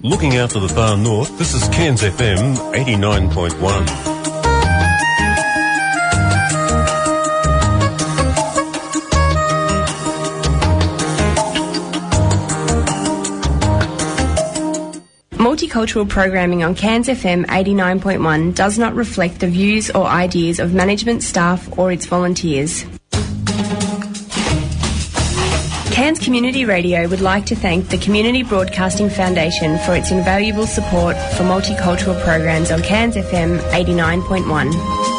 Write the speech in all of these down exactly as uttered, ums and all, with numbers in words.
Looking out to the far north, this is Cairns F M eighty-nine point one. Multicultural programming on Cairns F M eighty-nine point one does not reflect the views or ideas of management, staff or its volunteers. Cairns Community Radio would like to thank the Community Broadcasting Foundation for its invaluable support for multicultural programs on Cairns F M eighty-nine point one.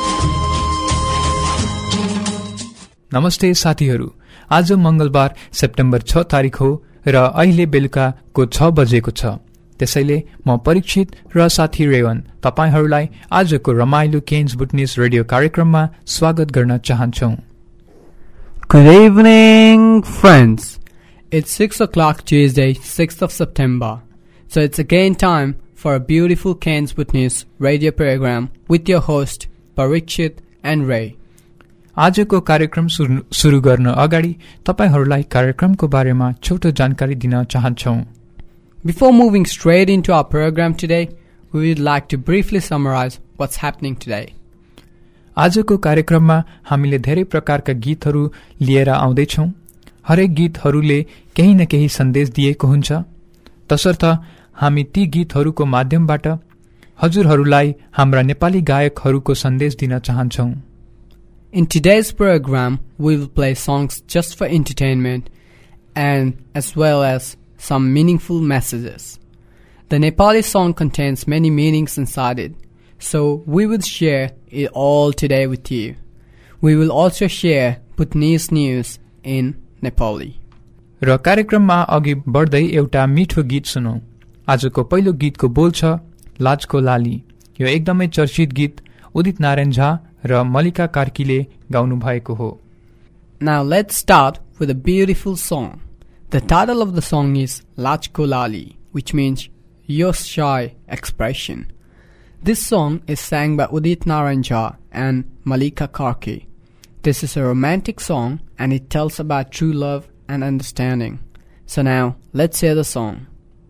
नमस्ते साथीहरू, आज मंगलबार September छ तारिक हो र अहिले बेलुकाको छ बजेको छ। त्यसैले म परीक्षित र साथी रेवन तपाईहरूलाई आजको रमाइलो केन्स बुटनिस रेडियो कार्यक्रममा स्वागत गर्न चाहन्छौं। Good evening, friends. It's six o'clock Tuesday, sixth of September. So it's again time for a beautiful Cairns Business radio program with your host, Parikshit and Ray. आजको कार्यक्रम सुरु गर्न अगाडि तपाईहरूलाई कार्यक्रमको बारेमा छोटो जानकारी दिन चाहन्छौं। Before moving straight into our program today, we would like to briefly summarize what's happening today. आजको कार्यक्रममा हामीले धेरै प्रकारका गीतहरू लिएर आउँदैछौं। हरेक गीतहरूले केही न केही सन्देश दिएको हुन्छ, तसर्थ हामी ती गीतहरूको माध्यमबाट हजुरहरूलाई हाम्रा नेपाली गायकहरूको सन्देश दिन चाहन्छौं। In today's program, we will play songs just for entertainment and as well as some meaningful messages. The Nepali song contains many meanings inside it, so we will share it all today with you. We will also share Bhutanese news in Nepali. र कार्यक्रममा अघि बढ्दै एउटा मिठो गीत सुनौ। आजको पहिलो गीतको बोल छ लाजको लाली। यो एकदमै चर्चित गीत उदित नारायण झा र मल्लिका कार्कीले गाउनु भएको हो। Now let's start with a beautiful song. The title of the song is Lajko Lali, which means your shy expression. This song is sang by Udit Narayan Jha and Mallika Karki. This is a romantic song and it tells about true love and understanding. So now, let's hear the song.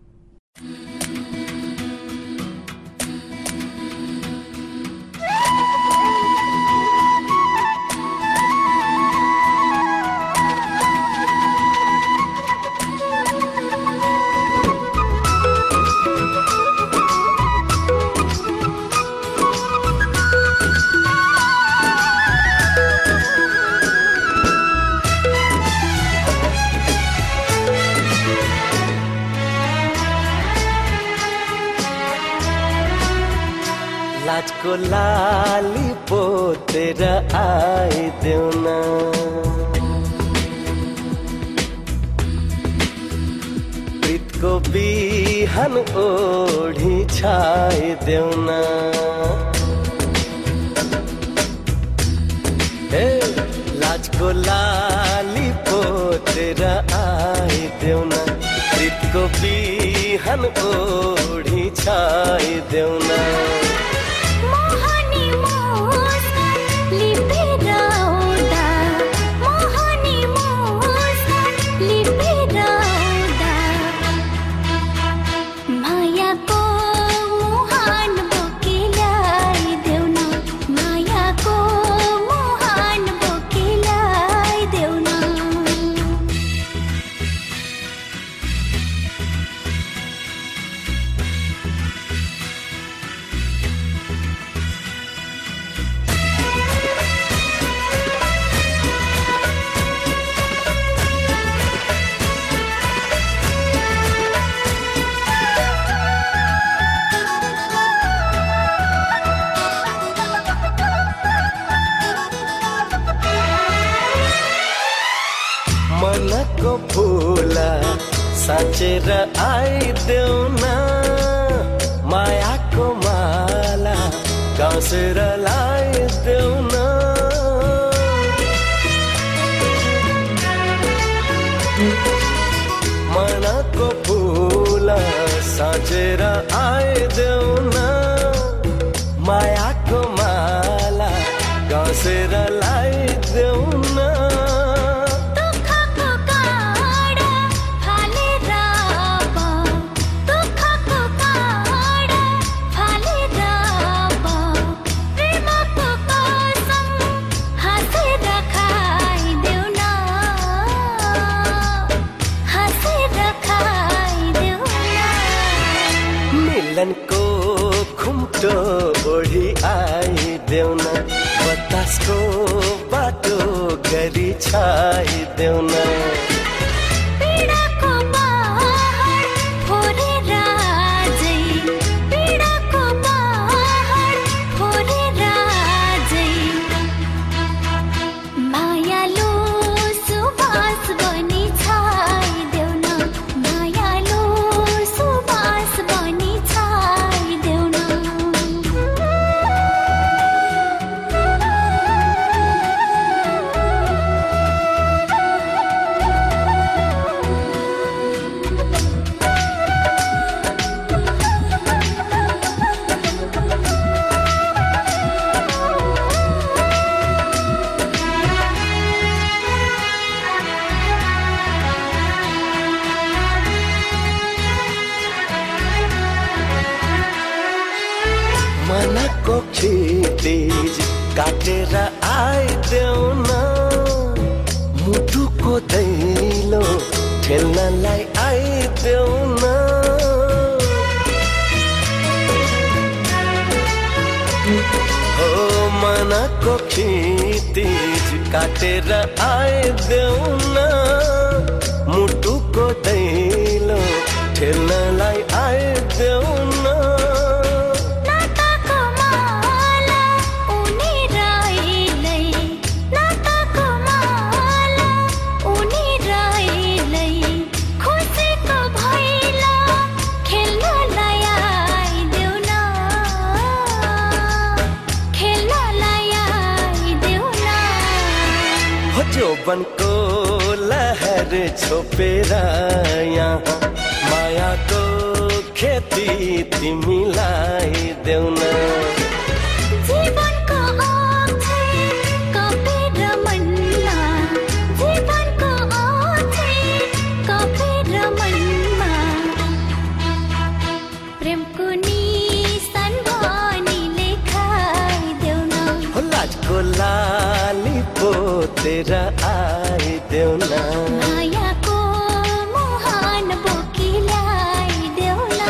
लाजको लाली पोतेर आइदेऊ न, प्रीतको बिहान ओढी छाइदेऊ न। हे लाजको लाली पोतेर आइदेऊ न, प्रीतको बिहान ओढी छाइदेऊ न। मनको फूला साँचेर आइदेऊ न, मायाको माला गाँसेर लाइदेऊ न। मनको फूला साँचेर आइदेऊ न, मायाको माला गाँसेर लाइदेऊ न। दुःखको लगनको खुम्टो ओढी आइदेऊ न बतासको बाटो गरी छाइदेऊ न मनको खितिज काटेर आइदेऊ न मुटुको दैलो ठेल्नलाई आइदेऊ न ओ मनको खितिज काटेर आइदेऊ न मुटुको दैलो ठेल्नलाई आइदेऊ न जोबनको लहर छोपेर यहाँ मायाको खेती तिमीलाई देऊ न जीवनको आँखे कपेर मनमा जीवनको आँखे कपेर मनमा प्रेमको निशान भनी लेखाइदेऊ न लाजको लाली पोतेर आइदेऊ न मायाको मुहान बोकी ल्याइदेऊ न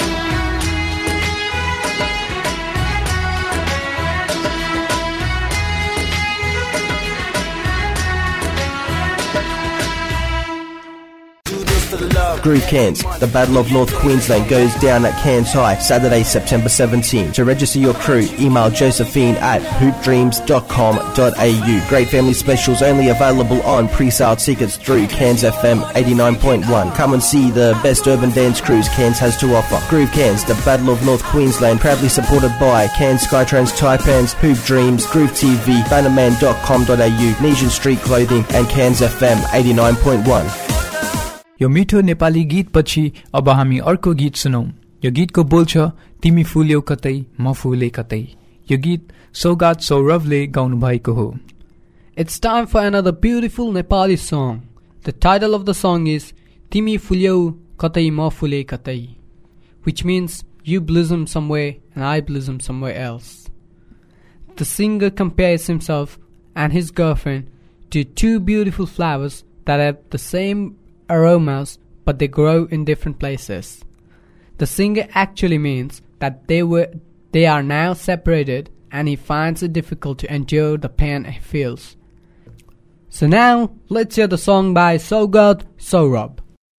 Groove Cairns. The Battle of North Queensland goes down at Cairns High, Saturday, September seventeenth. To register your crew, email Josephine at hoop dreams dot com dot a u. Great family specials only available on pre-sale tickets through Cairns F M eighty-nine point one. Come and see the best urban dance crews Cairns has to offer. Groove Cairns, the Battle of North Queensland, proudly supported by Cairns Skytrans, Taipans, Hoop Dreams, Groove T V, bannerman dot com dot a u, Nesian Street Clothing, and Cairns F M eighty-nine point one. यो मिठो नेपाली गीत पछि अब हामी अर्को गीत सुनौं। यो गीतको बोल छ तिमी फुल्यौ कतै म फुले कतै। यो गीत सौगात सौरभले गाउनु भएको हो। It's time for another beautiful Nepali song. The title of the song is Timi Fulyau Katai Ma Fule Katai, which means you blossom somewhere and I blossom somewhere else. The singer compares himself and his girlfriend to two beautiful flowers that have the same aromas but they grow in different places. The singer actually means that they were they are now separated and he finds it difficult to endure the pain he feels. So now let's hear the song by Sogad Saurabh.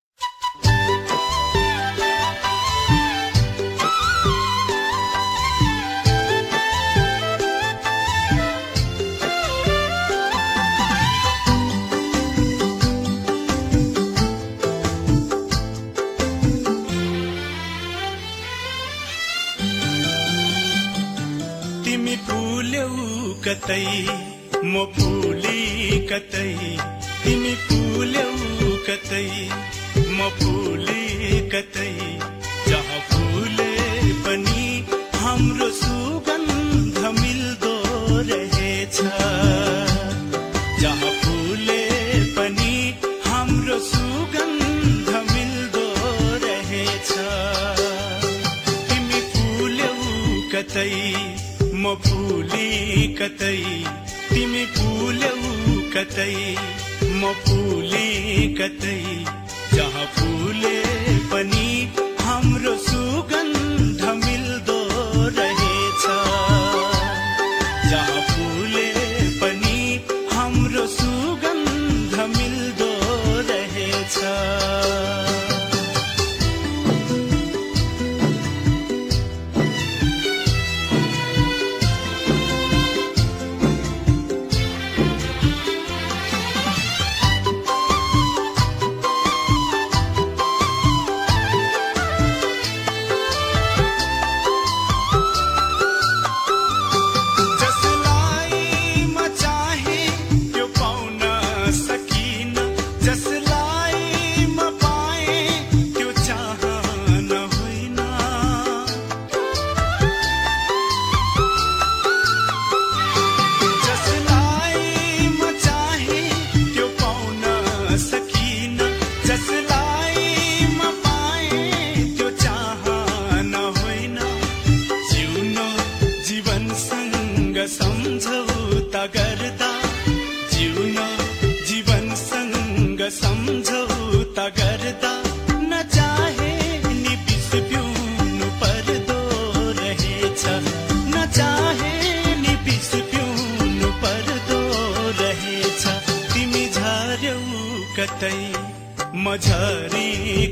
कतै म फुले कतै तिमी फुल्यौ कतै म फुले कतै जहाँ फुले पनि हाम्रो सुगन्ध मिल्दो रहेछ जहाँ फुले पनि हाम्रो सुगन्ध मिल्दो रहेछ तिमी फुल्यौ कतै म फुले कतै तिमी फुल्यौ कतै म फुले कतै जहाँ फुले पनि हाम्रो सुगन्ध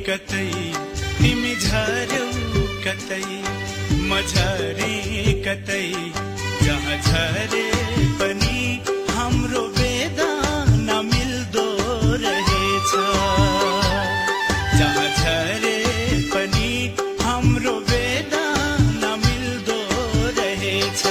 कतै तिमी झर्यौ कतै म झरे कतै जहाँ झरे पनि हाम्रो वेदना मिल्दो रहेछ जहाँ झरे पनि हाम्रो वेदना मिल्दो रहेछ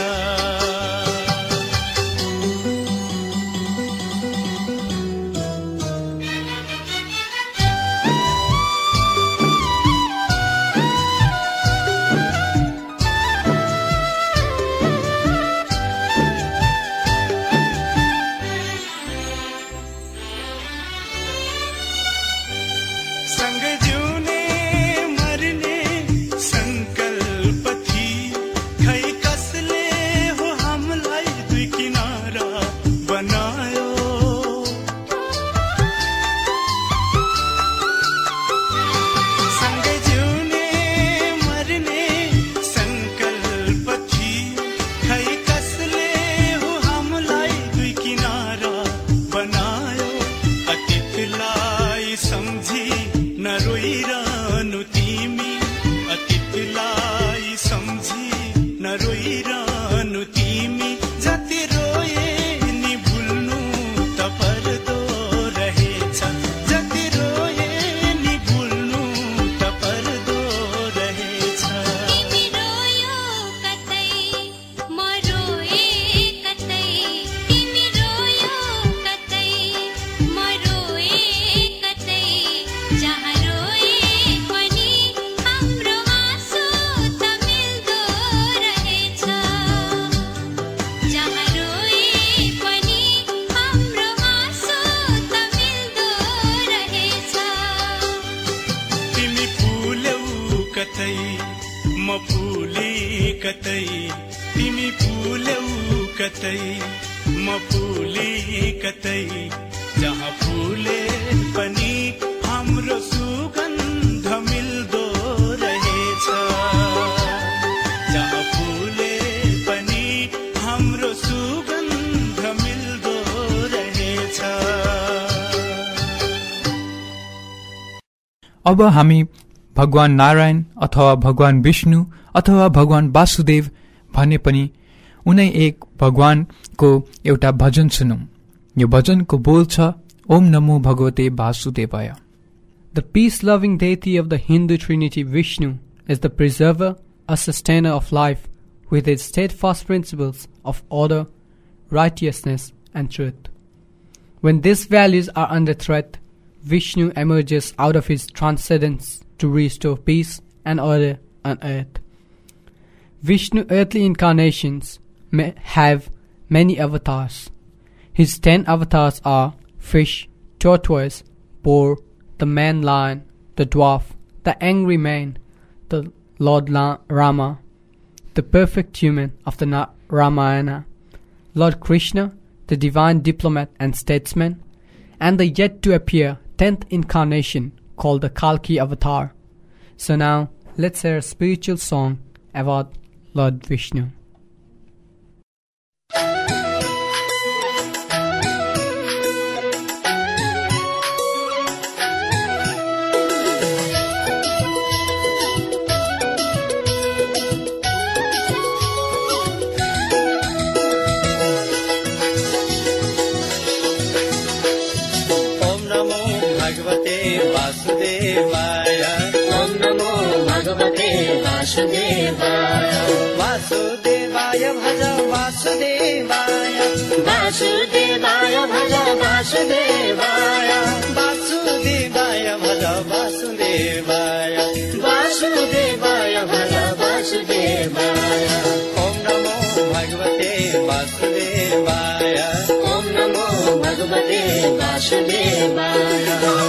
अब हामी भगवान नारायण अथवा भगवान विष्णु अथवा भगवान वासुदेव भने पनि उनै एक भगवानको एउटा भजन सुनौं। यो भजनको बोल छ ओम नमो भगवते वासुदेवाय। The peace-loving deity of the Hindu Trinity Vishnu is the preserver, a sustainer of life with its steadfast principles of order, righteousness and truth. When these values are under threat, Vishnu emerges out of his transcendence to restore peace and order on earth. Vishnu earthly incarnations may have many avatars. His ten avatars are fish, tortoise, boar, the man lion, the dwarf, the angry man, the Lord La- Rama, the perfect human of the Na- Ramayana, Lord Krishna, the divine diplomat and statesman, and the yet to appear tenth incarnation called the Kalki Avatar. So now, let's hear a spiritual song about Lord Vishnu. वासुदेवाय भज वासुदेवाय वासुदेवाय भज वासुदेवाय वासुदेवाय भज वासुदेवाय वासुदेवाय भज वासुदेवाय ओम नमो भगवते वासुदेवाय ओम नमो भगवते वासुदेवाय।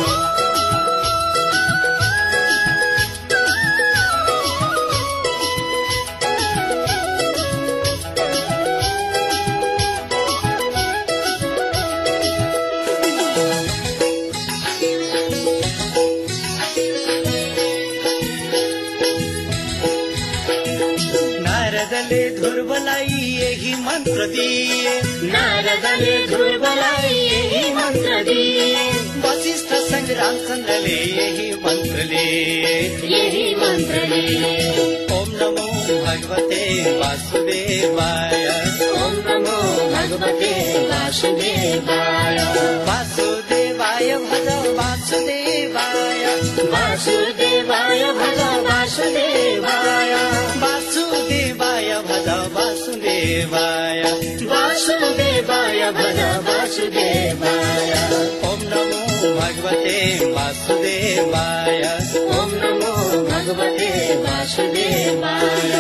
नारदले ध्रुवलाई यही मन्त्र दिए नारदले ध्रुवलाई यही मन्त्र दिए वशिष्ठ संग रामचन्द्रले यही मन्त्रले यही मन्त्रले ओम नमो भगवते वासुदेवाय ओम नमो भगवते वासुदेवाय वासुदेवाय भज वासुदेवाय वासुदेवाय भज वासुदेवाय वासुदेवाय भज वासुदेवाय वासुदेवाय भज वासुदेवाय ओम नमो भगवते वासुदेवाय ओम नमो भगवते वासुदेवाय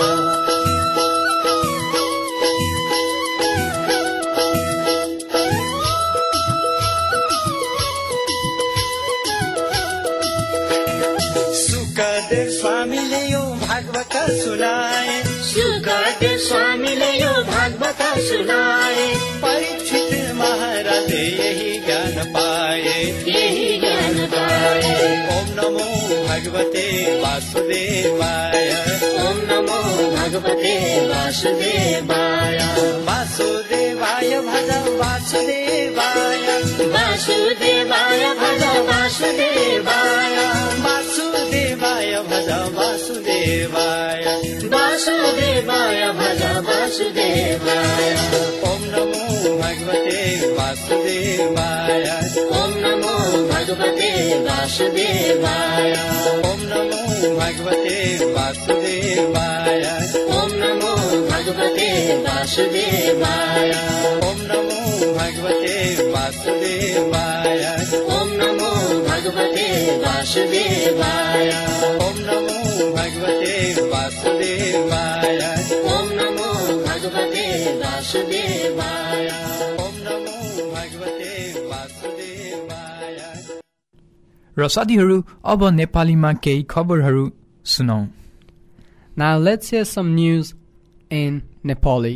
सुखदेव स्वामीले यो भागवत सुनाए सुखदेव स्वामीले यो भागवत सुनाए परीक्षित महाराजले यही ज्ञान पाए यही ज्ञान पाए ओम नमो भगवते वासुदेवाय ओम नमो भगवते वासुदेवाय वासुदेवाय भज वासुदेवाय वासुदेवाय भज वासुदेवाय वासुदेवाय भज वासुदेवाय वासुदेवाय भज वासुदेवाय ओम नमो भगवते वासुदेवाय ओम नमो भगवते वासुदेवाय ओम नमो भगवते वासुदेवाय ओम नमो भगवते वासुदेवाय ओम नमो भगवते वासुदेवाय ओम नमो भगवते वासुदेवाय ओम नमो भगवते वासुदेवाय ओम नमो भगवते वासुदेवाय ओम नमो भगवते वासुदेवाय। र साथीहरू अब नेपालीमा केही खबरहरू सुनौ। Now let's hear some news in Nepali.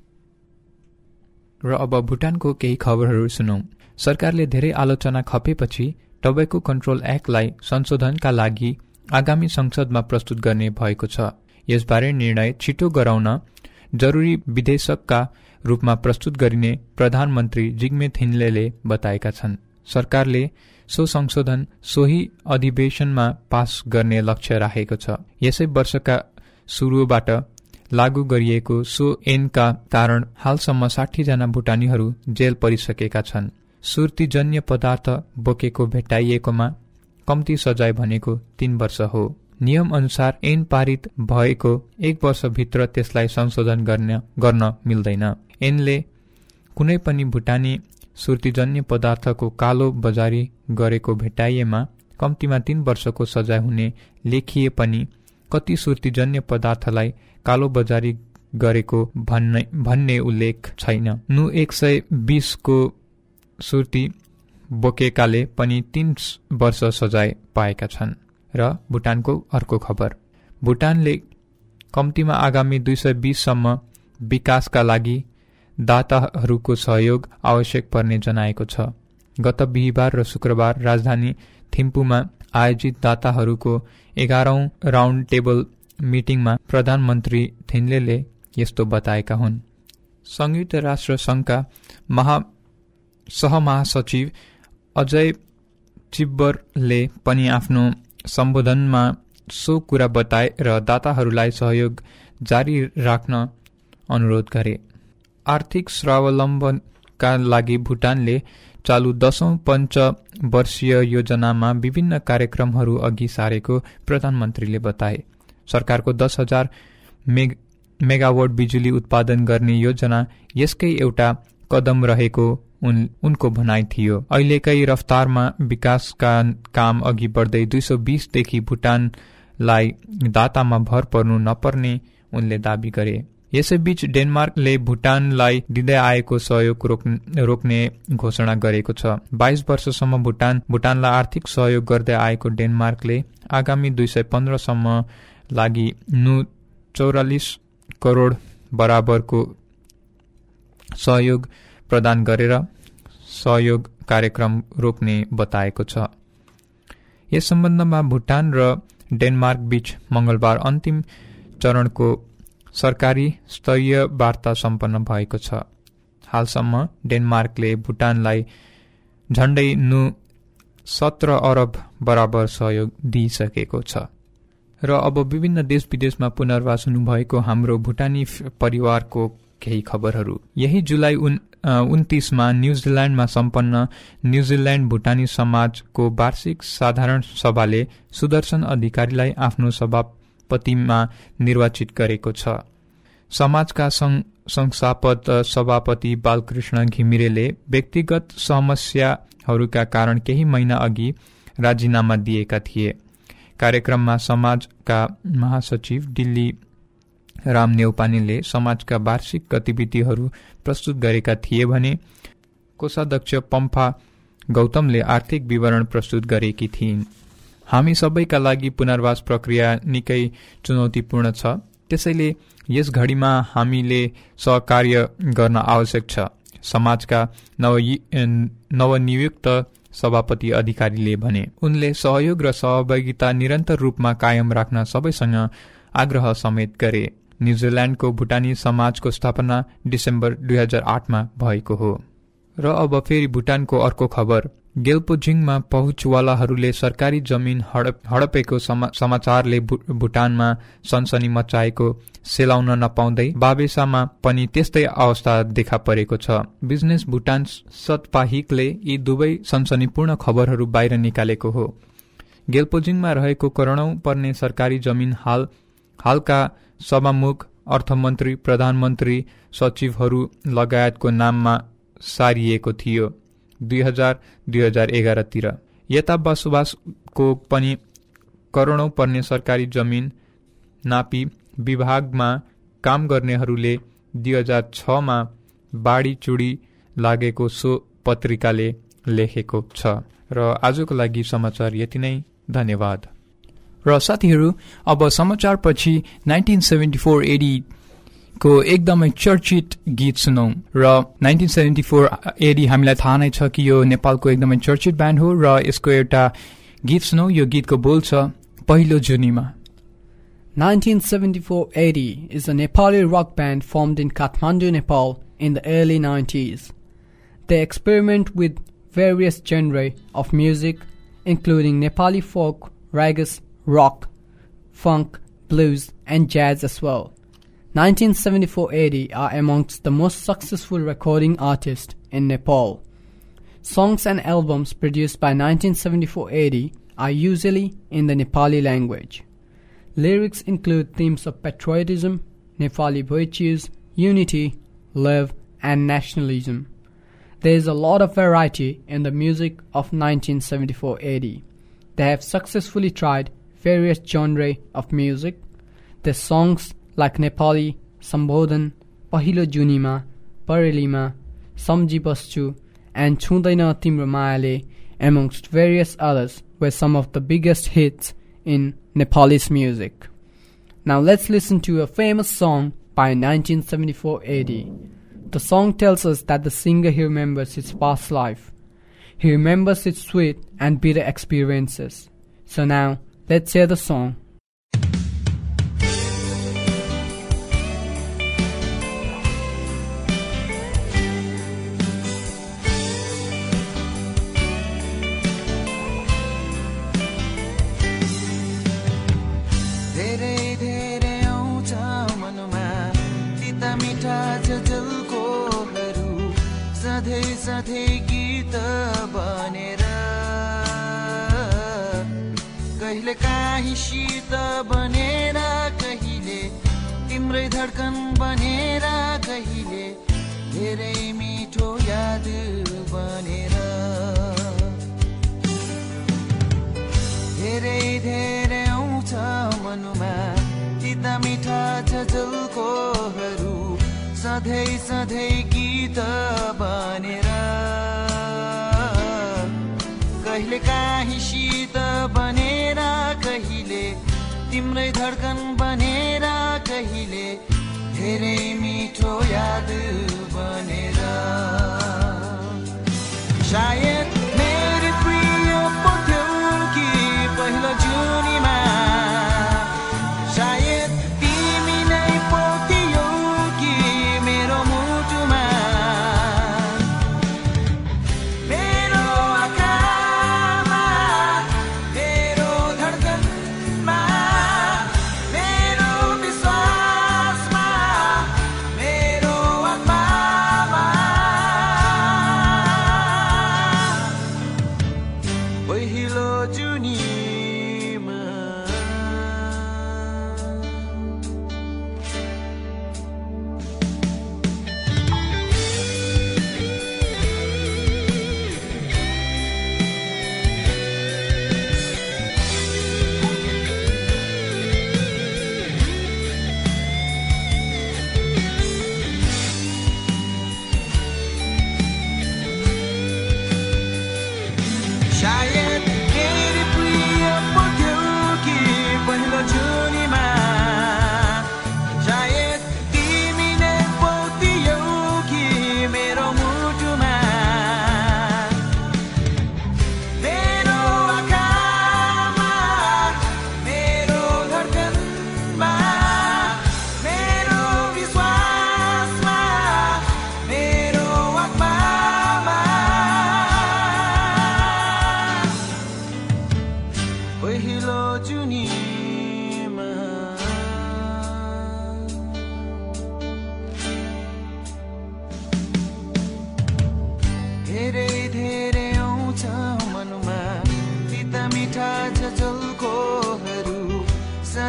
र अब भुटानको केही खबरहरू सुनौ। सरकारले धेरै आलोचना खपेपछि टोबैको कन्ट्रोल एक्टलाई संशोधनका लागि आगामी संसदमा प्रस्तुत गर्ने भएको छ। यसबारे निर्णय छिटो गराउन जरुरी विधेयकका रूपमा प्रस्तुत गरिने प्रधानमन्त्री जिग्मे थिन्लेले बताएका छन्। सरकारले सो संशोधन सोही अधिवेशनमा पास गर्ने लक्ष्य राखेको छ। यसै वर्षका सुरुबाट लागू गरिएको सो ऐनका कारण हालसम्म साठी जना भुटानीहरू जेल परिसकेका छन्। सुर्तीजन्य पदार्थ बोकेको भेट्टाइएकोमा कम्ती सजाय भनेको तीन वर्ष हो। नियम अनुसार ऐन पारित भएको एक वर्षभित्र त्यसलाई संशोधन गर्न गर्न मिल्दैन। ऐनले कुनै पनि भुटानी सुर्तीजन्य पदार्थको कालो बजारी गरेको भेट्टाइएमा कम्तीमा तीन वर्षको सजाय हुने लेखिए पनि कति सुर्तीजन्य पदार्थलाई कालो बजारी गरेको भन्ने भन्ने उल्लेख छैन। नु एक सय बीसको सुर्ती बोकेकाले पनि तीन वर्ष सजाय पाएका छन्। र भुटानको अर्को खबर, भुटानले कम्तीमा आगामी दुई सय बीससम्म विकासका लागि दाताहरूको सहयोग आवश्यक पर्ने जनाएको छ। गत बिहिबार र शुक्रबार राजधानी थिम्पूमा आयोजित दाताहरूको एघारौं राउण्ड टेबल मिटिङमा प्रधानमन्त्री थिन्लेले यस्तो बताएका हुन्। संयुक्त राष्ट्र संघका महा सहमहासचिव अजय चिब्बरले पनि आफ्नो सम्बोधनमा सो कुरा बताए र दाताहरूलाई सहयोग जारी राख्न अनुरोध गरे। आर्थिक स्वावलम्बनका लागि भुटानले चालू दशौं पञ्च वर्षीय योजनामा विभिन्न कार्यक्रमहरू अघि सारेको प्रधानमन्त्रीले बताए। सरकारको दस हजार मेग, मेगावाट बिजुली उत्पादन गर्ने योजना यसकै एउटा कदम रहेको उन, उनको भनाइ थियो। अहिलेकै रफ्तारमा विकासका काम अघि बढ्दै दुई सौ बीसदेखि भुटानलाई दातामा भर पर्नु नपर्ने उनले दावी गरे। यसैबीच डेनमार्कले भुटानलाई दिँदै आएको सहयोग रोक्ने घोषणा गरेको छ। बाइस वर्षसम्म भुटान भुटानलाई आर्थिक सहयोग गर्दै आएको डेनमार्कले आगामी दुई सय पन्ध्रसम्म लागि नु चौरालिस करोड बराबरको सहयोग प्रदान गरेर सहयोग कार्यक्रम रोक्ने बताएको छ। यस सम्बन्धमा भुटान र डेनमार्क बीच मंगलबार अन्तिम चरणको सरकारी स्तरीय वार्ता सम्पन्न भएको छ। हालसम्म डेनमार्कले भुटानलाई झण्डै नु सत्र अरब बराबर सहयोग दिइसकेको छ। र अब विभिन्न देश विदेशमा पुनर्वास हुनुभएको हाम्रो भुटानी परिवारको केही खबरहरू। यही जुलाई उन उन्तीसमा न्यूजील्याण्डमा सम्पन्न न्यूजील्याण्ड भुटानी समाजको वार्षिक साधारण सभाले सुदर्शन अधिकारीलाई आफ्नो सभापतिमा निर्वाचित गरेको छ। समाजका संस्थापक सभापति बालकृष्ण घिमिरेले व्यक्तिगत समस्याहरूका कारण केही महिना अघि राजीनामा दिएका थिए। कार्यक्रममा समाजका महासचिव दिल्ली राम नेउपानेले समाजका वार्षिक गतिविधिहरू प्रस्तुत गरेका थिए भने कोषाध्यक्ष पम्फा गौतमले आर्थिक विवरण प्रस्तुत गरेकी थिइन्। हामी सबैका लागि पुनर्वास प्रक्रिया निकै चुनौतीपूर्ण छ, त्यसैले यस घडीमा हामीले सहकार्य गर्न आवश्यक छ, समाजका नवनियुक्त सभापति अधिकारीले भने। उनले सहयोग र सहभागिता निरन्तर रूपमा कायम राख्न सबैसँग आग्रह समेत गरे। न्यूजील्याण्डको भुटानी समाजको स्थापना डिसेम्बर दुई हजार आठमा भएको हो। र अब फेरि भुटानको अर्को खबर। गेल्पोजिङमा पहुँचवालाहरूले सरकारी जमिन हडप हडपेको समा, समाचारले भुटानमा सनसनी मचाएको सेलाउन नपाउँदै बाबेसामा पनि त्यस्तै अवस्था देखा परेको छ। बिजनेस भुटान सतपाहिकले यी दुवै सनसनीपूर्ण खबरहरू बाहिर निकालेको हो। गेल्पोजिङमा रहेको करोडौं पर्ने सरकारी जमिन हाल हालका सभामुख, अर्थमन्त्री, प्रधानमन्त्री, सचिवहरू लगायतको नाममा सारिएको थियो दुई हजार दुई हजार एघारतिर। यता बसोबासको पनि करोडौं पर्ने सरकारी जमिन नापी विभागमा काम गर्नेहरूले दुई हजार छमा बाढी चुडी लागेको सो पत्रिकाले लेखेको छ। र आजको लागि समाचार यति नै। धन्यवाद। र साथीहरू, अब समाचारपछि नाइन्टिन सेभेन्टी फोर एडी को एकदमै चर्चित गीत सुनौ। र नाइन्टिन सेभेन्टी फोर एडी हामीलाई थाहा नै छ कि यो नेपालको एकदमै चर्चित ब्यान्ड हो र यसको एउटा गीत सुनौ। यो गीतको बोल छ पहिलो जुनीमा। nineteen seventy-four A D is a Nepali rock band formed in Kathmandu, Nepal in the early nineties. They experiment with various genres of music including Nepali folk, ragas, rock, funk, blues and jazz as well. nineteen seventy-four A D are amongst the most successful recording artists in Nepal. Songs and albums produced by nineteen seventy-four A D are usually in the Nepali language. Lyrics include themes of patriotism, Nepali virtues, unity, love, and nationalism. There is a lot of variety in the music of nineteen seventy-four A D. They have successfully tried various genres of music. Their songs like Nepali, Sambodhan, Pahilo Junima, Parelima, Samji Bastu, and Chundaina Timro Mayale, amongst various others, were some of the biggest hits in Nepalese music. Now let's listen to a famous song by nineteen seventy-four A D. The song tells us that the singer he remembers his past life. He remembers its sweet and bitter experiences. So now, let's hear the song. सधैँ गीत बनेर कहिले काहीँ शीत बनेर कहिले तिम्रै धड्कन बनेर कहिले धेरै मिठो याद बनेर धेरै धेरै आउँछ मनमा तिता मिठा झलकोहरू सधैँ सधैँ गीत बनेर कहिले काहीँ शीत बनेर कहिले तिम्रै धड्कन बनेर कहिले धेरै मिठो याद बनेर सायद मेरो प्रिय पथ्यौ कि पहिलो जुनीमा सायद तिमी नै पोतियौ कि मेरो मुटुमा मेरो आँखामा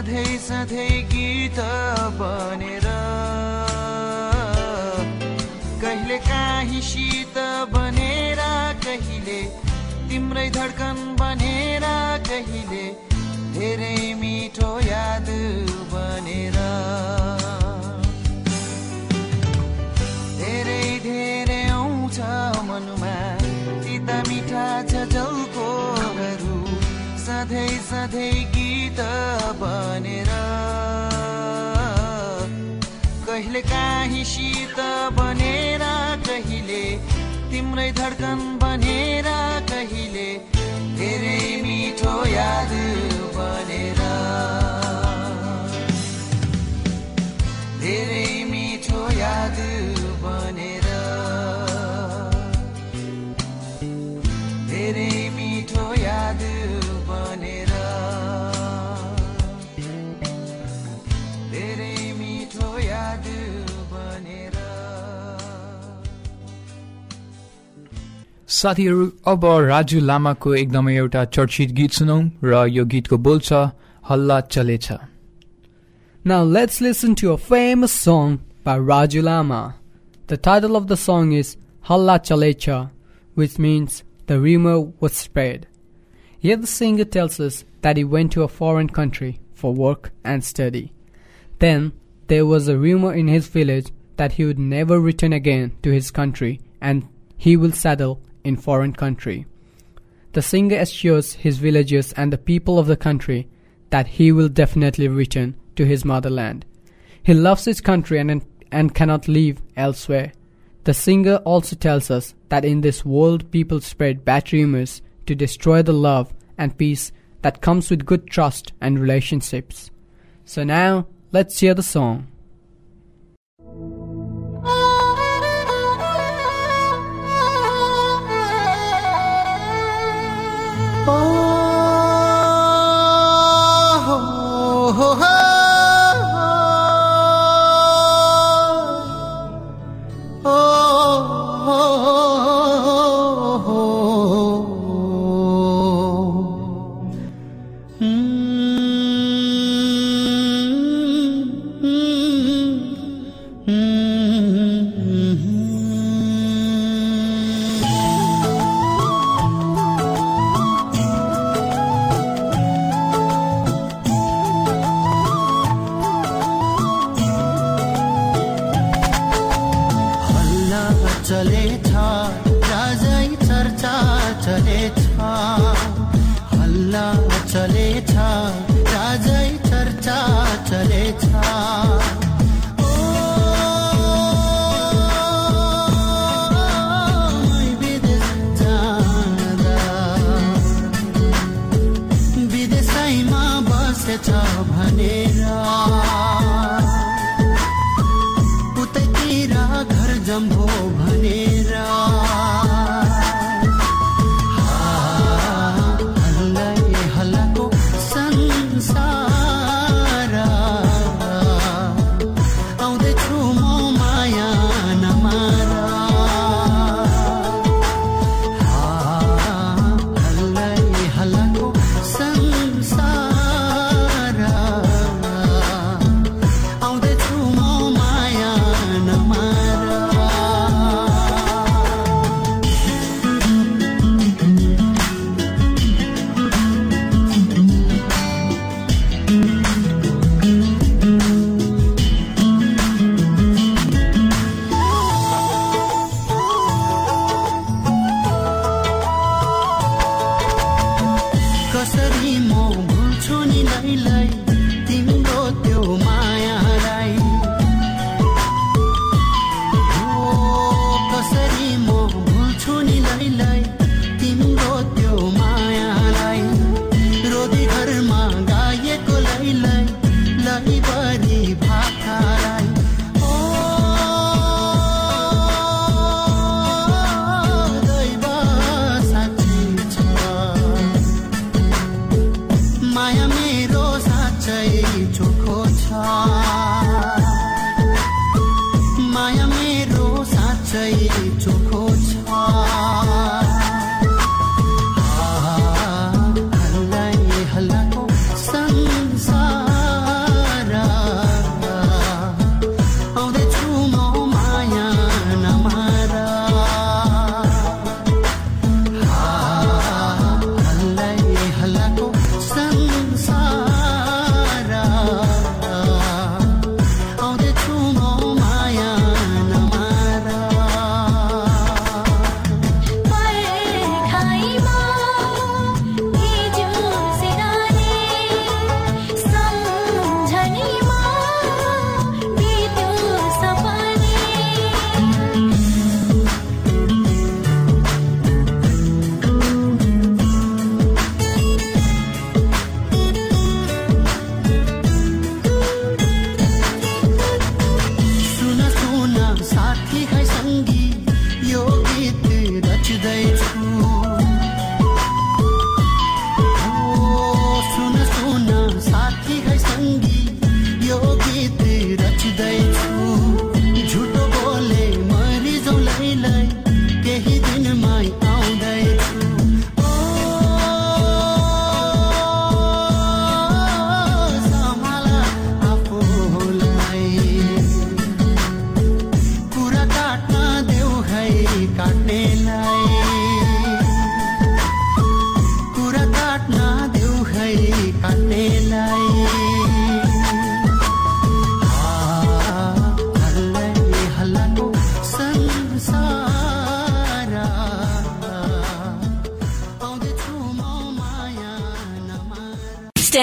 सधैँ सधैँ गीत बनेर कहिले काहीँ शीत बनेर कहिले तिम्रै धड्कन बनेर कहिले धेरै मिठो याद बनेर धेरै धेरै आउँछ मनमा तिता मिठा झझल्को गरु सधैँ सधैँ गीत बनेर कहिले काहीँ शीत बनेर कहिले तिम्रै धड्कन बनेर कहिले धेरै मिठो याद बनेर धेरै मिठो याद बनेर धेरै मिठो याद बनेर धेरै मिठो याद बनेर। साथीहरू अब राजु लामाको एकदमै एउटा चर्चित गीत सुनौं र यो गीतको बोल छ हल्ला चलेछ। Now let's listen to a famous song by Raju Lama. The title of the song is Halla Chalecha, which means the rumor was spread. Here the singer tells us that he went to a foreign country for work and study. Then there was a rumor in his village that he would never return again to his country and he will settle in foreign country. The singer assures his villagers and the people of the country that he will definitely return to his motherland. He loves his country and, and cannot live elsewhere. The singer also tells us that in this world people spread bad rumors to destroy the love and peace that comes with good trust and relationships. So now, let's hear the song.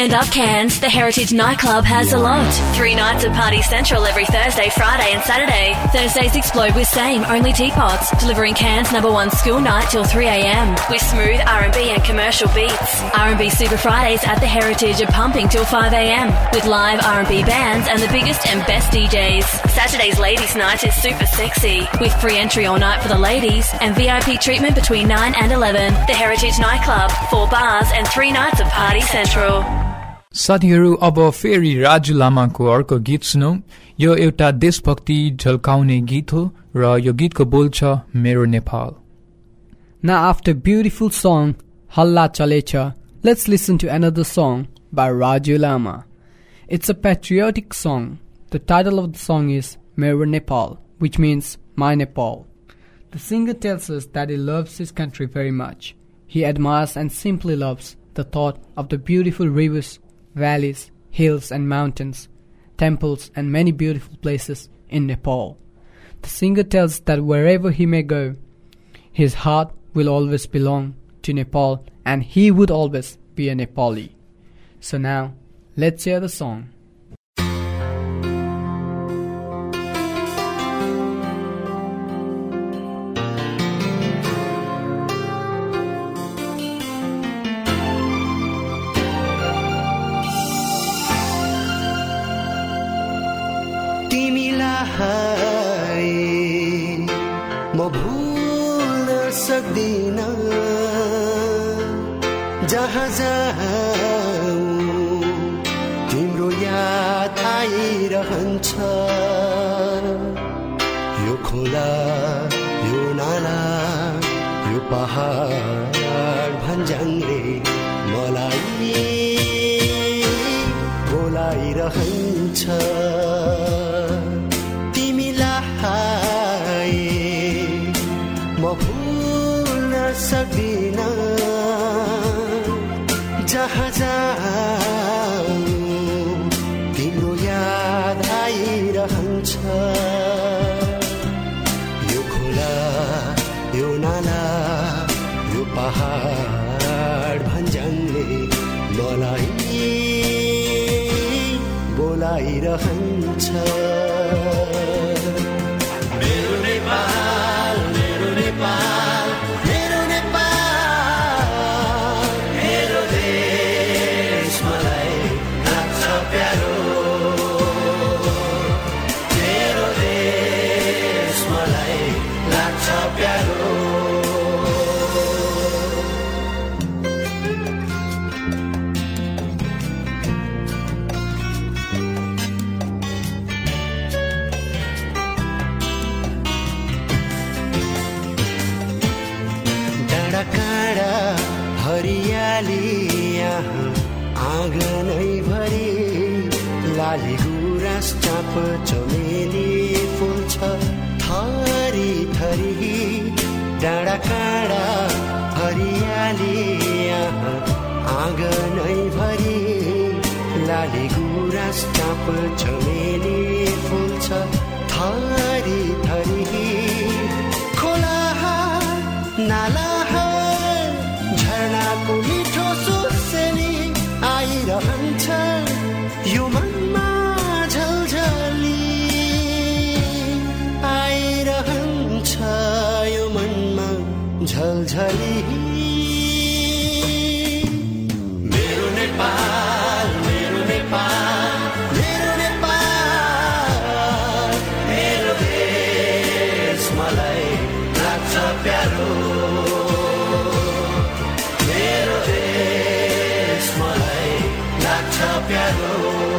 Stand Up Cairns, the Heritage Nightclub has a lot. Three nights of Party Central every Thursday, Friday and Saturday. Thursdays explode with Same, only teapots, delivering Cairns' number one school night till three a.m. with smooth R and B and commercial beats. R and B Super Fridays at the Heritage are pumping till five a.m. with live R and B bands and the biggest and best D Js. Saturday's Ladies Night is super sexy with free entry all night for the ladies and V I P treatment between nine and eleven. The Heritage Nightclub, four bars and three nights of Party Central. साथीहरू अब फेरि राजु लामाको अर्को गीत सुनौ। यो एउटा देशभक्ति झल्काउने गीत हो र यो गीतको बोल छ मेरो Nepal. Now after beautiful song Halla Chalecha, let's listen to another song by Raju Lama. It's a patriotic song. The title of the song is Mero Nepal, which means My Nepal. The singer tells us that he loves his country very much. He admires and simply loves the thought of the beautiful rivers, valleys, hills and mountains, temples and many beautiful places in Nepal. The singer tells that wherever he may go, his heart will always belong to Nepal and he would always be a Nepali. So now, let's hear the song. म भुल्न सक्दिन जहाँ जाऊँ तिम्रो याद आइरहन्छ यो खोला यो नाला यो पहाड भन्ज्याङले मलाई बोलाइरहन्छ म भुल्न सक्दिन जहाँ जाऊँ तिम्रो याद आइरहन्छ यो खोला यो नाला यो पहाड भन्ज्याङले मलाई बोलाइरहन्छ मेरो नेपाल मेरो नेपाल मेरो नेपाल मेरो देश मलाई लाग्छ प्यारो मेरो देश मलाई लाग्छ प्यारो हरियाली यहाँ आँगनै भरि लाली गुराँस चाँप चमेली फुल्छ थरी थरी डाँडा काँडा हरियाली यहाँ आँगनै भरि लाली गुराँस चाँप चमेली फुल्छ थरी थरी खोला नाला झरनाको मिठो सुसेली आइरहन्छ यो मनमा झलझली आइरहन्छ यो मनमा झलझली मेरो नेपाल मेरो नेपाल मेरो नेपाल मेरो देश मलाई लाग्छ प्यारो प्यारो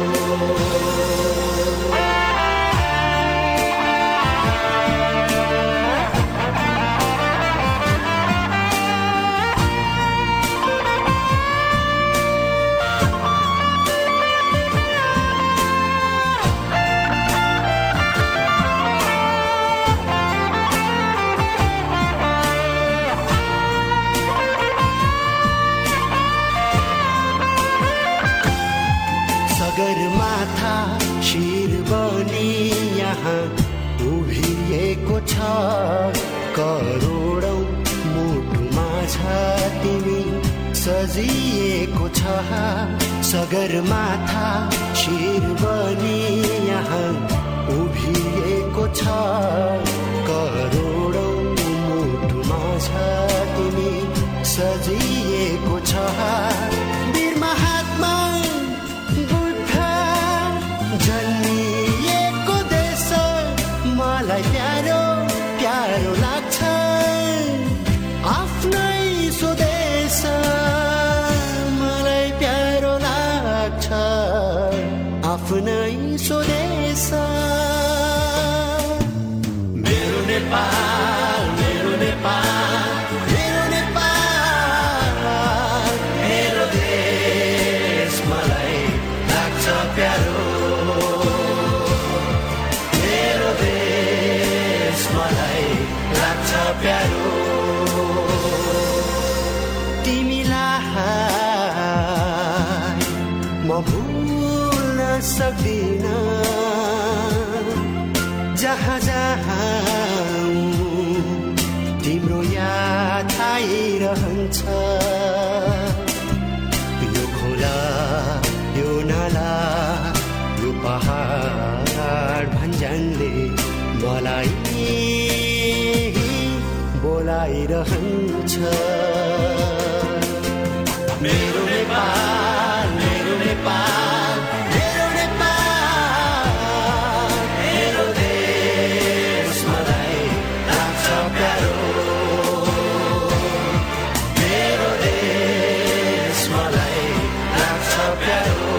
सगरमाथा शिर बनी यहाँ उभिएको छ करोडौं मुटुमा छ तिमी सजिएको छ सगरमाथा शिर बनी यहाँ उभिएको छ करोडौं मुटुमा छ तिमी सजिएको छ वीर महात्मा बुद्ध जन्मिएको देश मलाई प्यारो प्यारो लाग्छ आफ्नै स्वदेश मलाई प्यारो लाग्छ आफ्नै स्वदेश मेरो नेपाल मेरो नेपाल मेरो नेपाल मेरो देश मलाई लाग्छ प्यारो मेरो देश मलाई लाग्छ प्यारो तिमीलाई म भुल्न सक्दिन जहाँ जहाँ तिम्रो याद आइरहन्छ यो खोला यो नाला यो पहाड भन्ज्याङले मलाई बोलाइरहन्छ मेरो नेपाल मेरो नेपाल मेरो नेपाल मेरो देश मलाई लाग्छ प्यारो मेरो देश मलाई लाग्छ प्यारो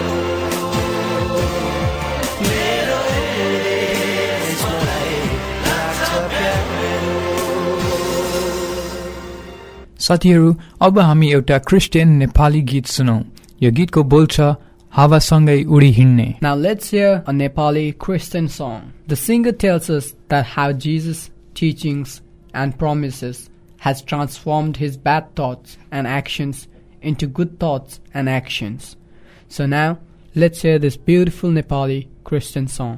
मेरो देश मलाई लाग्छ प्यारो। साथीहरू अब हामी एउटा क्रिस्चियन नेपाली गीत सुनौ। यो गीतको बोल छ हावासँगै उडी हिँड्ने। Now let's hear a Nepali Christian song. The singer tells us that how Jesus' teachings and promises has transformed his bad thoughts and actions into good thoughts and actions. So now let's hear this beautiful Nepali Christian song.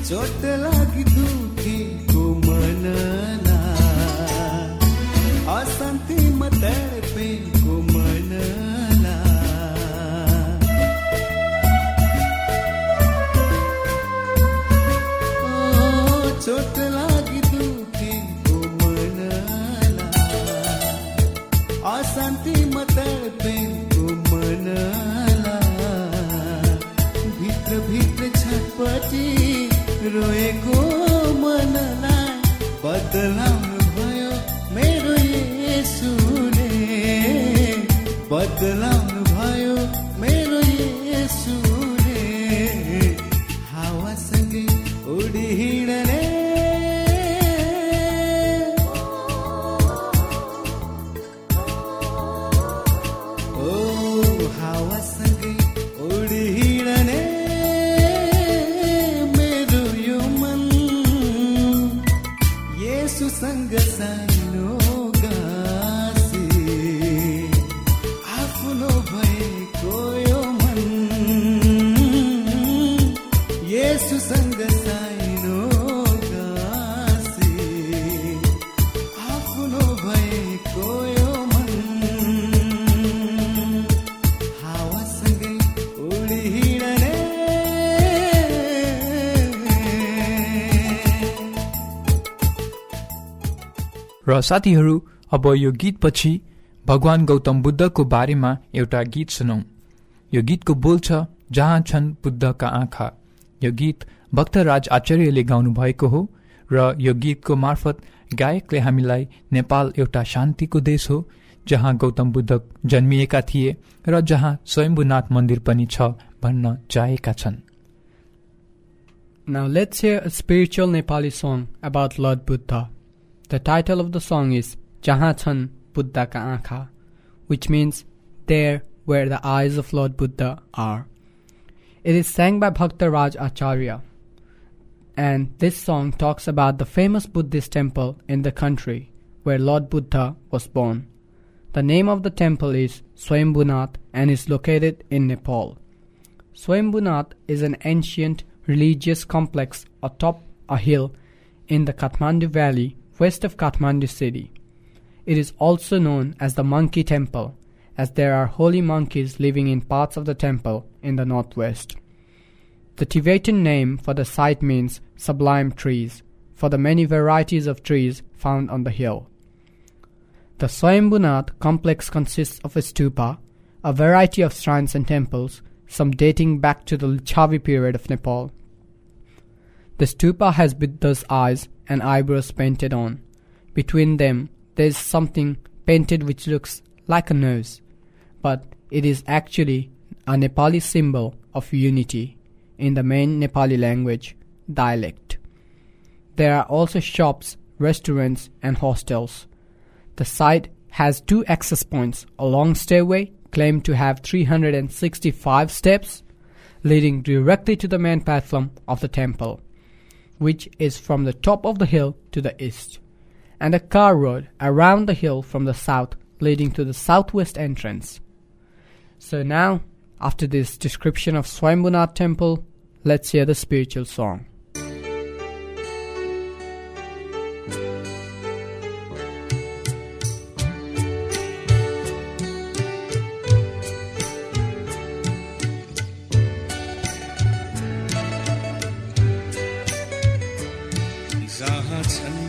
चोट लागि दुखेको मनलाई, अशान्तिमा तडपेको मनलाई, ओ चोट लागि दुखेको मनलाई, अशान्तिमा तडपेको मनलाई, भित्र भित्र छटपटी रोएको मनलाई बदलाउनु भयो मेरो येशूले, बदलाउनु भयो मेरो येशूले, हावासँगै उडी हिँड्ने, ओ हावासँगै उडी हिँड्ने सँग सानो गाँसी, आफ्नो भएको यो मन, येशूसँग सानो गाँसी, आफ्नो भएको यो मन, हावासँगै उडी हिँड्ने, र साथीहरू, अब यो गीतपछि भगवान गौतम बुद्धको बारेमा एउटा गीत सुनौं। यो गीतको बोल छ, जहाँ छन् बुद्धका आँखा। यो गीत भक्तराज आचार्यले गाउनु भएको हो र यो गीतको मार्फत गायकले हामीलाई नेपाल एउटा शान्तिको देश हो, जहाँ गौतम बुद्ध जन्मिएका थिए र जहाँ स्वयम्भूनाथ मन्दिर पनि छ भन्न चाहेका छन्। Now let's hear a spiritual Nepali song about Lord Buddha. The title of the song is Jahan Chan Buddha Ka Aankha, which means there where the eyes of Lord Buddha are. It is sang by Bhakta Raj Acharya, and this song talks about the famous Buddhist temple in the country where Lord Buddha was born. The name of the temple is Swayambhunath and is located in Nepal. Swayambhunath is an ancient religious complex atop a hill in the Kathmandu Valley west of Kathmandu city. It is also known as the Monkey Temple, as there are holy monkeys living in parts of the temple in the northwest. The Tibetan name for the site means sublime trees, for the many varieties of trees found on the hill. The Swayambhunath complex consists of a stupa, a variety of shrines and temples, some dating back to the Lichavi period of Nepal. The stupa has Buddha's eyes and eyebrows painted on. Between them, there is something painted which looks like a nose, but it is actually a Nepali symbol of unity in the main Nepali language dialect. There are also shops, restaurants, and hostels. The site has two access points, a long stairway claimed to have three hundred sixty-five steps leading directly to the main platform of the temple, which is from the top of the hill to the east, and a car road around the hill from the south leading to the southwest entrance. So now, after this description of Swayambhunath temple, let's hear the spiritual song. जहाँ छन्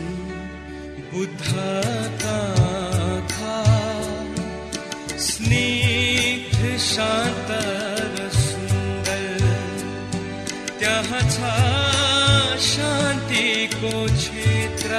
बुद्धका आँखा, स्निग्ध शान्त र सुन्दर, त्यहाँ छ शान्तिको क्षेत्र,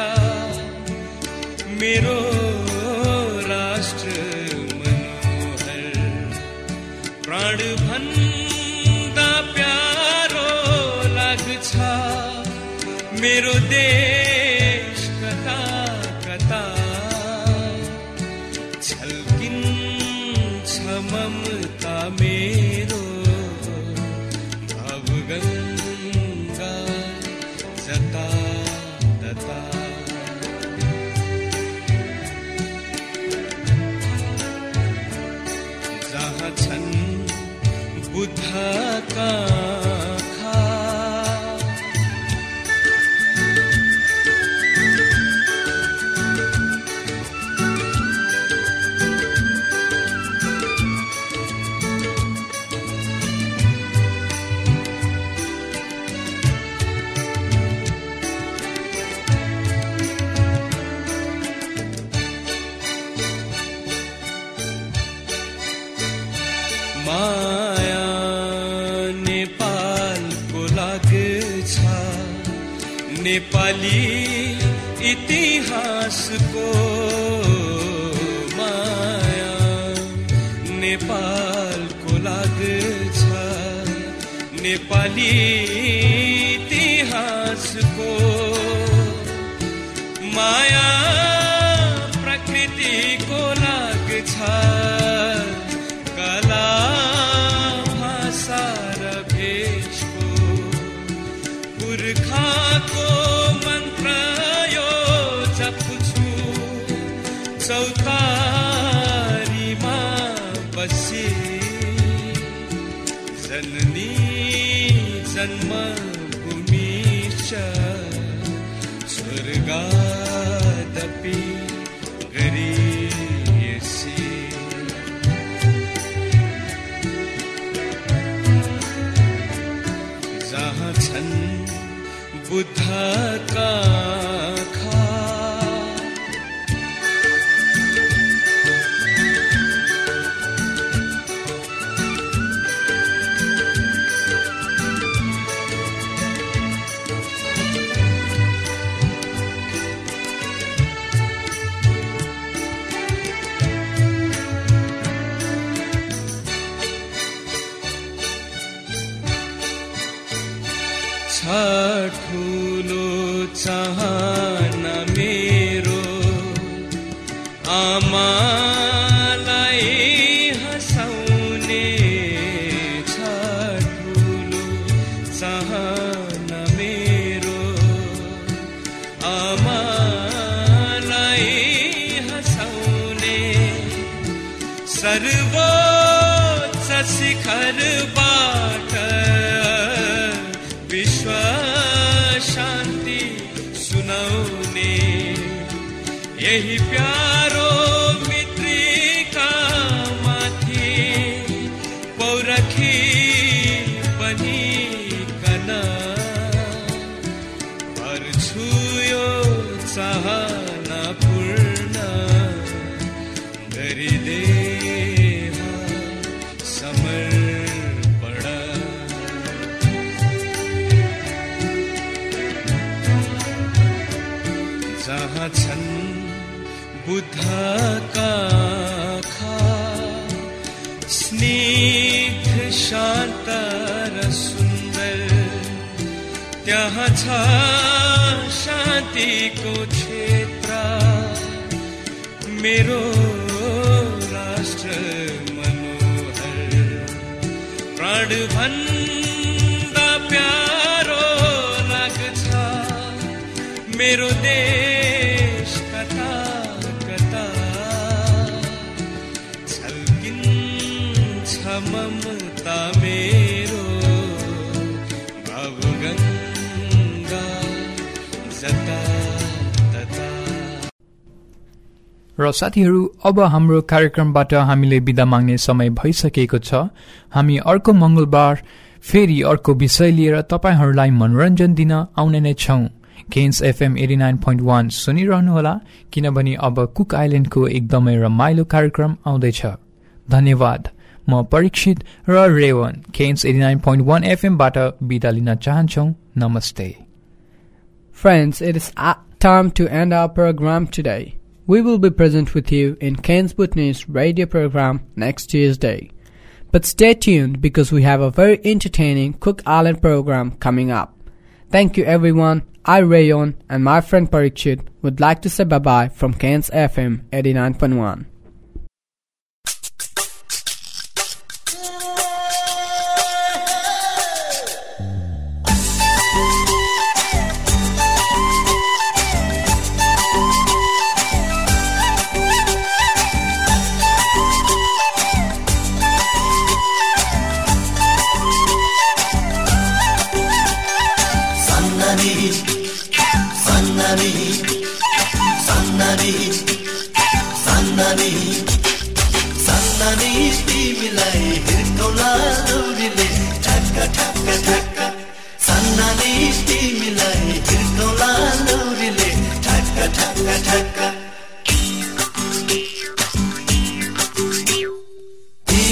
मेरो राष्ट्र मनोहर, प्राण भन्दा प्यारो लाग्छ मेरो देश कता कता, छल्किन्छ ममता मेरो भवगङ्गा जता तता। जहाँ छन् बुद्धका आँखा, छ नेपाली इतिहासको माया नेपालको लाग्छ नेपाली इतिहासको माया प्रकृतिको लाग्छ कला भाषा र भेषको पुर्खाको मन्त्र यो जप्छु चौतारीमा बसे जननी जन्मभूमि च स्वर्गादपि गरीयसी जहाँ छन् बुद्धका आँखा ठुलो चाहना मेरो आमालाई हँसाउने छ ठुलो चाहना मेरो आमालाई हँसाउने सर्वोच्च शिखरबाट विश्व शान्ति सुनाउने यही प्यारो मित्रिका माथि पौरखी बनिकन गर्छु यो चाहना पूर्ण गरिदे जहाँ छन् बुद्धका आँखा स्निग्ध शान्त र सुन्दर त्यहाँ छ शान्तिको क्षेत्र मेरो राष्ट्र मनोहर प्राणभन्दा प्यारो लाग्छ मेरो देश कता कता छल्किन्छ ममता मेरो भावगङ्गा जता तता। र साथीहरू अब हाम्रो कार्यक्रमबाट हामीले बिदा माग्ने समय भइसकेको छ। हामी अर्को मंगलबार फेरि अर्को विषय लिएर तपाईहरूलाई मनोरञ्जन दिन आउने नै छौं। Kens FM eighty nine point one सुनिरहनुहोला, किनभने अब कुक आइल्याण्डको एकदमै रमाइलो कार्यक्रम आउँदैछ। धन्यवाद। म परीक्षित र Revan Kens eighty nine point one FM बाट बिदा लिन चाहन्छौ। नमस्ते। Friends, it is time to end our program today. We will be present with you in Cairns Bhutanese radio program next Tuesday. But stay tuned because we have a very entertaining Cook Island program coming up. Thank you everyone. I, Rayon, and my friend Parikshit would like to say bye-bye from Cairns F M eighty nine point one.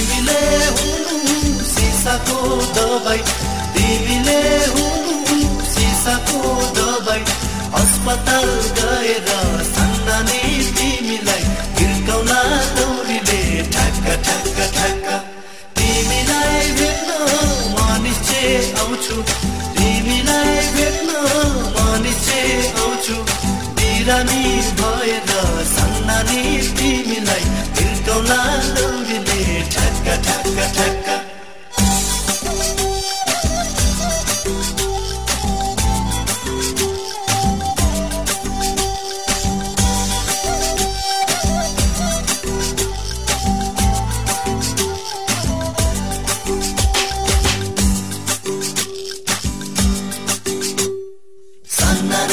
तिमीले हुनु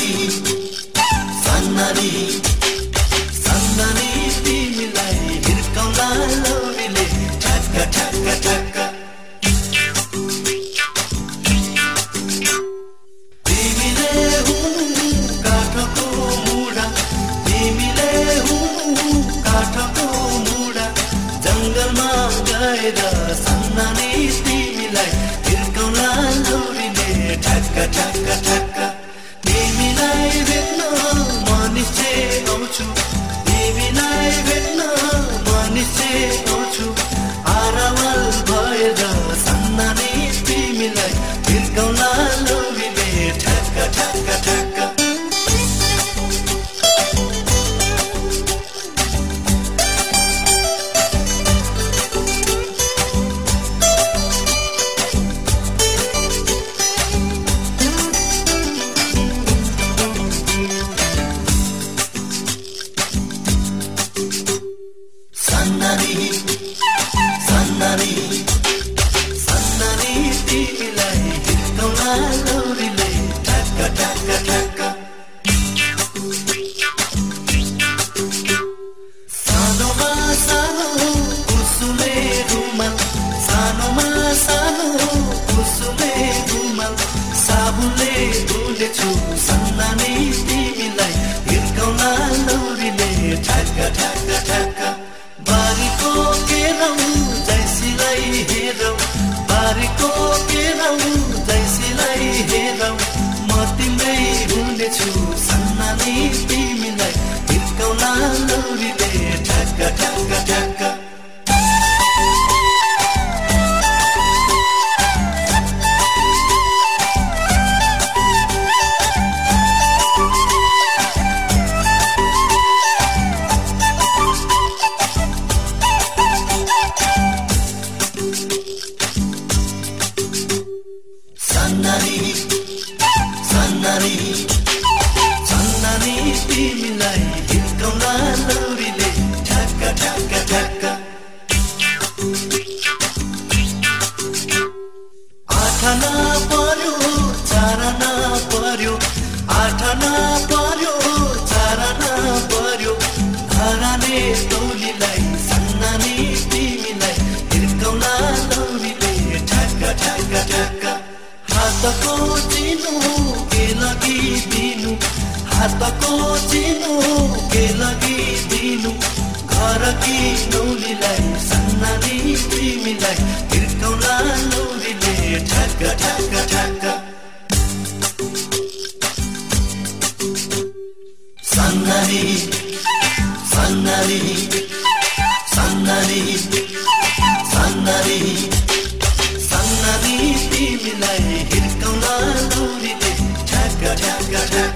सन्नारी सन्नारी सन्नारी तिमीलाई हिर्काउँला लौरीले ठक्क ठक्क ठक्क तिमीले हुनु काठको मुढा तिमीले हुनु काठको मुढा जङ्गलमा गएर सन्नानी तिमीलाई हिर्काउँला लौरीले ठक्क ठक्क ठक्क तिमीलाई भेट्न म निश्चय आउँछु तिमीलाई भेट्न म निश्चय आउँछु आरावल भएर सन्नानी तिमीलाई हिर्काउँला लौरीले ठक्क ठक्क ठक्क सन्नारी सन्नारी सन्नारी सन्नारी सन्नारी तिमीलाई हिर्काउँला लौरीले ठ्याक्क ठ्याक्क ठ्याक्क